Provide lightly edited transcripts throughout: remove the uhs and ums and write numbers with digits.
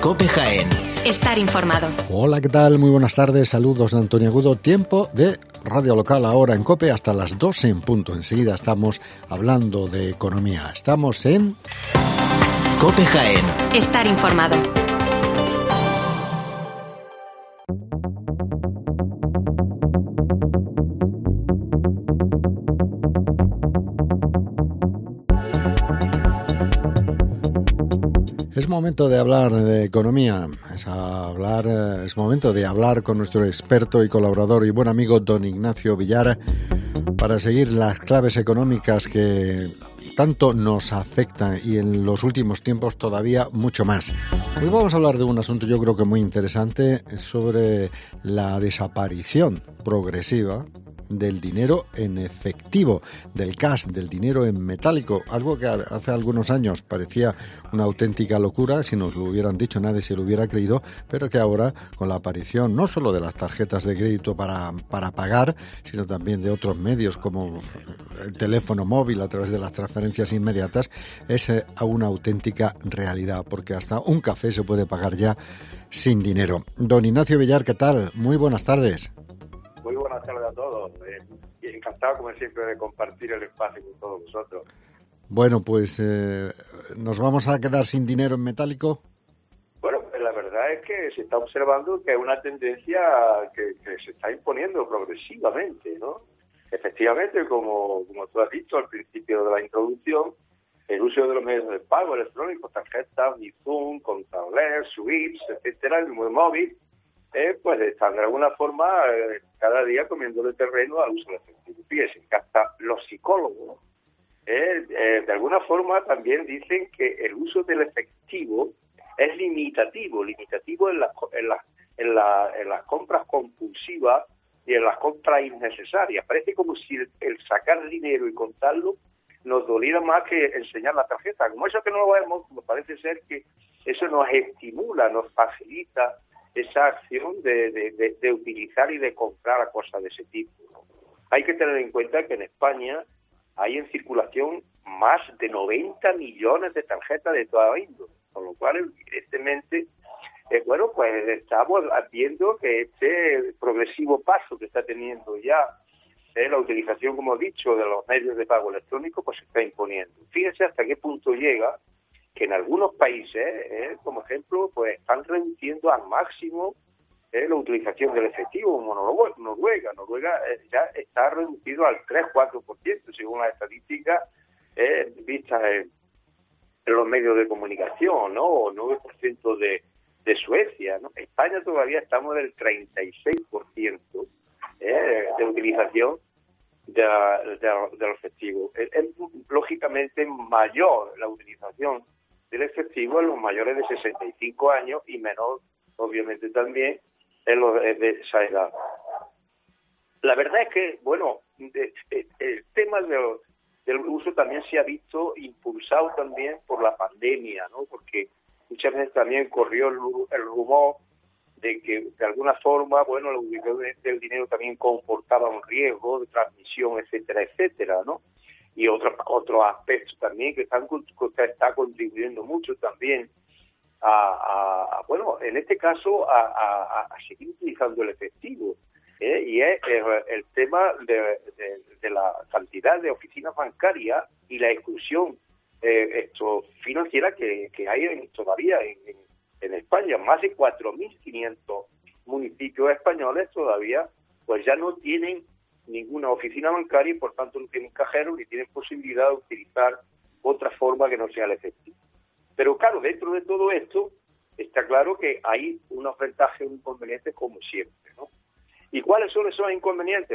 COPE Jaén. Estar informado. Hola, ¿qué tal? Muy buenas tardes. Saludos de Antonio Agudo. Tiempo de Radio Local ahora en COPE hasta las 12 en punto. Enseguida estamos hablando de economía. Estamos en COPE Jaén. Estar informado. Es momento de hablar de economía, es momento de hablar con nuestro experto y colaborador y buen amigo don Ignacio Villar para seguir las claves económicas que tanto nos afectan y en los últimos tiempos todavía mucho más. Hoy vamos a hablar de un asunto yo creo que muy interesante sobre la desaparición progresiva del dinero en efectivo, del cash, del dinero en metálico, algo que hace algunos años parecía una auténtica locura, si nos lo hubieran dicho nadie se lo hubiera creído, pero que ahora con la aparición no solo de las tarjetas de crédito para pagar, sino también de otros medios como el teléfono móvil a través de las transferencias inmediatas, es una auténtica realidad, porque hasta un café se puede pagar ya sin dinero. Don Ignacio Villar, ¿qué tal? Muy buenas tardes. Muy buenas tardes a todos. Y encantado, como siempre, de compartir el espacio con todos vosotros. Bueno, pues ¿nos vamos a quedar sin dinero en metálico? Bueno, pues la verdad es que se está observando que es una tendencia que se está imponiendo progresivamente, ¿no? Efectivamente, como tú has dicho al principio de la introducción, el uso de los medios de pago electrónicos, tarjetas, Bizum, Contactless, Swift, etcétera, el móvil, pues están de alguna forma cada día comiéndole terreno al uso del efectivo. Fíjense que hasta los psicólogos de alguna forma también dicen que el uso del efectivo es limitativo en las compras compulsivas y en las compras innecesarias. Parece como si el sacar dinero y contarlo nos doliera más que enseñar la tarjeta. Como eso que no lo vemos, nos parece ser que eso nos estimula, nos facilita esa acción de utilizar y de comprar cosas de ese tipo, ¿no? Hay que tener en cuenta que en España hay en circulación más de 90 millones de tarjetas de toda índole, con lo cual, evidentemente, pues estamos viendo que este progresivo paso que está teniendo ya la utilización, como he dicho, de los medios de pago electrónicos, pues se está imponiendo. Fíjense hasta qué punto llega que en algunos países, como ejemplo, pues están reduciendo al máximo la utilización del efectivo, como Noruega. Noruega ya está reducido al 3-4%, según las estadísticas vistas en los medios de comunicación, ¿no? O 9% de Suecia, ¿no? España todavía estamos del 36% de utilización del efectivo. Es lógicamente mayor la utilización del efectivo en los mayores de 65 años y menor, obviamente, también en los de esa edad. La verdad es que, el tema del uso también se ha visto impulsado también por la pandemia, ¿no? Porque muchas veces también corrió el rumor de que, de alguna forma, la utilización del dinero también comportaba un riesgo de transmisión, etcétera, etcétera, ¿no? Y otros aspectos también que está contribuyendo mucho también en este caso a seguir utilizando el efectivo, y es el tema de la cantidad de oficinas bancarias y la exclusión financiera que hay todavía en España. Más de 4.500 municipios españoles todavía pues ya no tienen ninguna oficina bancaria y por tanto no tienen cajero ni tienen posibilidad de utilizar otra forma que no sea el efectivo. Pero claro, dentro de todo esto está claro que hay unos ventajas e inconvenientes como siempre, ¿no? ¿Y cuáles son esos inconvenientes?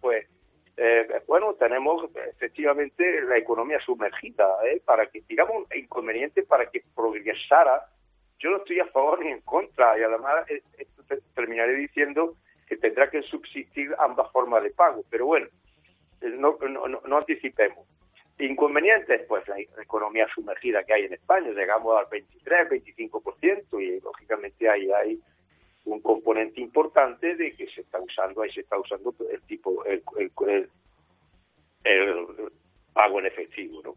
Tenemos efectivamente la economía sumergida, para que, digamos, inconvenientes para que progresara. Yo no estoy a favor ni en contra y además terminaré diciendo que tendrá que subsistir ambas formas de pago, pero no anticipemos. Inconvenientes, pues la economía sumergida que hay en España, llegamos al 23-25% y lógicamente ahí hay un componente importante de que se está usando el pago en efectivo, ¿no?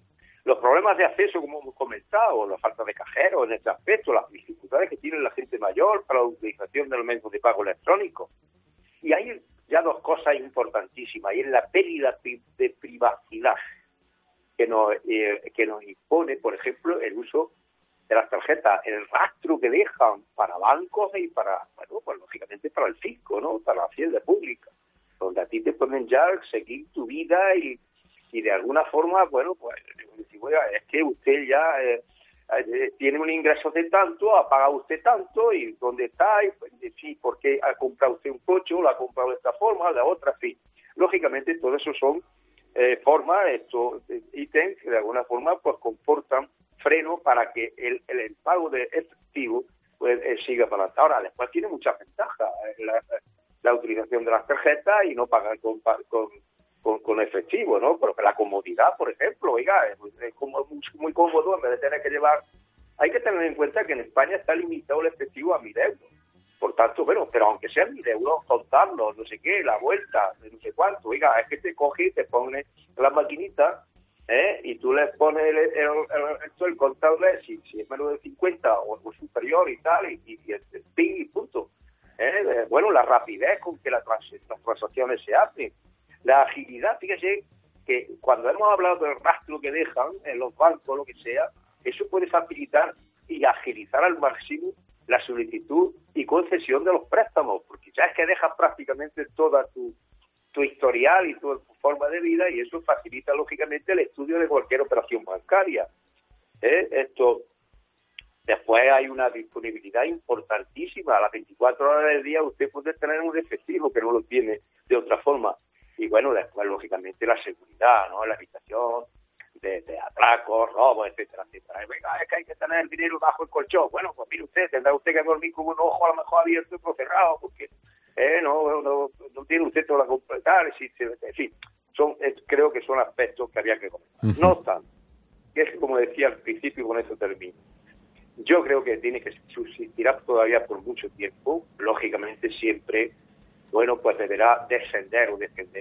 Los problemas de acceso, como hemos comentado, la falta de cajeros en este aspecto, las dificultades que tiene la gente mayor para la utilización del método de pago electrónico. Y hay ya dos cosas importantísimas, y es la pérdida de privacidad que nos impone, por ejemplo, el uso de las tarjetas, el rastro que dejan para bancos y para, bueno, pues lógicamente para el fisco, ¿no? Para la hacienda pública, donde a ti te pueden ya seguir tu vida y de alguna forma, bueno, pues decir, bueno, es que usted ya tiene un ingreso de tanto, ha pagado usted tanto, y dónde está, y pues, sí, ¿por qué ha comprado usted un coche o lo ha comprado de esta forma, de otra? En fin, lógicamente todo eso son formas, estos ítems que de alguna forma pues comportan freno para que el pago de efectivo pues siga para adelante. Ahora, después tiene muchas ventajas la utilización de las tarjetas y no pagar con efectivo, ¿no? Pero la comodidad, por ejemplo, oiga, es muy cómodo en vez de tener que llevar. Hay que tener en cuenta que en España está limitado el efectivo a 1.000 euros. Por tanto, bueno, pero aunque sean 1.000 euros, contarlos, no sé qué, la vuelta, no sé cuánto, oiga, es que te coge y te pone la maquinita, y tú le pones el contable, si es menos de 50 o superior y tal, y ping y punto. Bueno, la rapidez con que las transacciones se hacen, la agilidad, fíjese que cuando hemos hablado del rastro que dejan en los bancos, lo que sea, eso puede facilitar y agilizar al máximo la solicitud y concesión de los préstamos, porque ya es que dejas prácticamente toda tu historial y toda tu forma de vida, y eso facilita lógicamente el estudio de cualquier operación bancaria. Después hay una disponibilidad importantísima. A las 24 horas del día usted puede tener un efectivo que no lo tiene de otra forma. Y bueno, después lógicamente la seguridad, ¿no? La evitación de atracos, robos, etcétera, etcétera. Venga, es que hay que tener el dinero bajo el colchón. Bueno, pues mire usted, tendrá usted que dormir con un ojo a lo mejor abierto y otro cerrado, porque no tiene usted todo a completar. En fin, creo que son aspectos que había que comentar. No obstante, que es como decía al principio, con eso termino. Yo creo que tiene que subsistirá todavía por mucho tiempo. Lógicamente siempre, bueno, pues deberá descenderá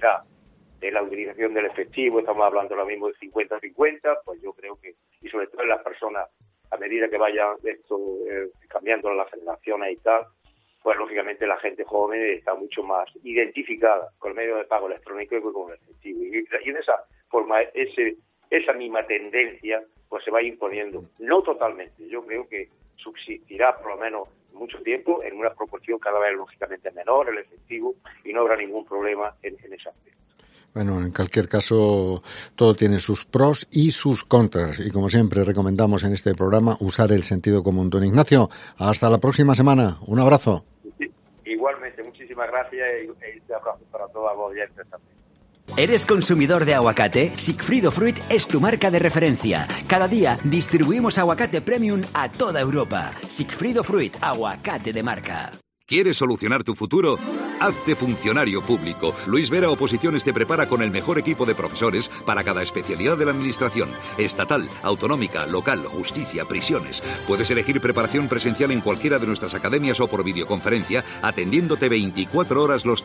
de la utilización del efectivo. Estamos hablando ahora mismo de 50-50, pues yo creo que, y sobre todo en las personas, a medida que vayan cambiando las generaciones y tal, pues lógicamente la gente joven está mucho más identificada con el medio de pago electrónico que con el efectivo. Y en esa forma, esa misma tendencia pues se va imponiendo. No totalmente, yo creo que subsistirá por lo menos mucho tiempo en una proporción cada vez lógicamente menor el efectivo, y no habrá ningún problema en ese aspecto. Bueno, en cualquier caso, todo tiene sus pros y sus contras. Y como siempre recomendamos en este programa, usar el sentido común. Don Ignacio, hasta la próxima semana. Un abrazo. Sí, igualmente, muchísimas gracias y un abrazo para todos los oyentes también. ¿Eres consumidor de aguacate? Sigfrido Fruit es tu marca de referencia. Cada día distribuimos aguacate premium a toda Europa. Sigfrido Fruit, aguacate de marca. ¿Quieres solucionar tu futuro? Hazte funcionario público. Luis Vera Oposiciones te prepara con el mejor equipo de profesores para cada especialidad de la administración. Estatal, autonómica, local, justicia, prisiones. Puedes elegir preparación presencial en cualquiera de nuestras academias o por videoconferencia, atendiéndote 24 horas los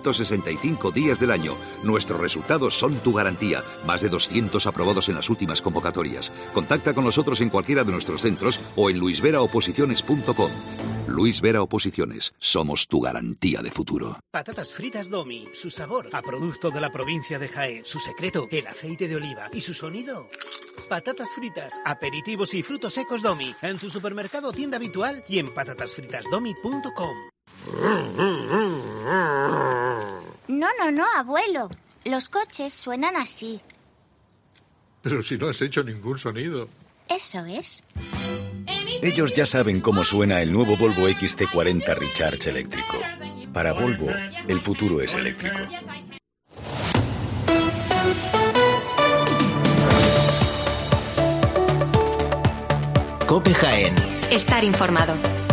365 días del año. Nuestros resultados son tu garantía. Más de 200 aprobados en las últimas convocatorias. Contacta con nosotros en cualquiera de nuestros centros o en luisveraoposiciones.com. Luis Vera Oposiciones. Somos tu garantía de futuro. Patatas fritas Domi. Su sabor a producto de la provincia de Jaén. Su secreto, el aceite de oliva. Y su sonido, patatas fritas, aperitivos y frutos secos Domi. En tu supermercado o tienda habitual y en patatasfritasdomi.com. No, abuelo. Los coches suenan así. Pero si no has hecho ningún sonido. Eso es. Ellos ya saben cómo suena el nuevo Volvo XC40 Recharge eléctrico. Para Volvo, el futuro es eléctrico. COPE Jaén. Estar informado.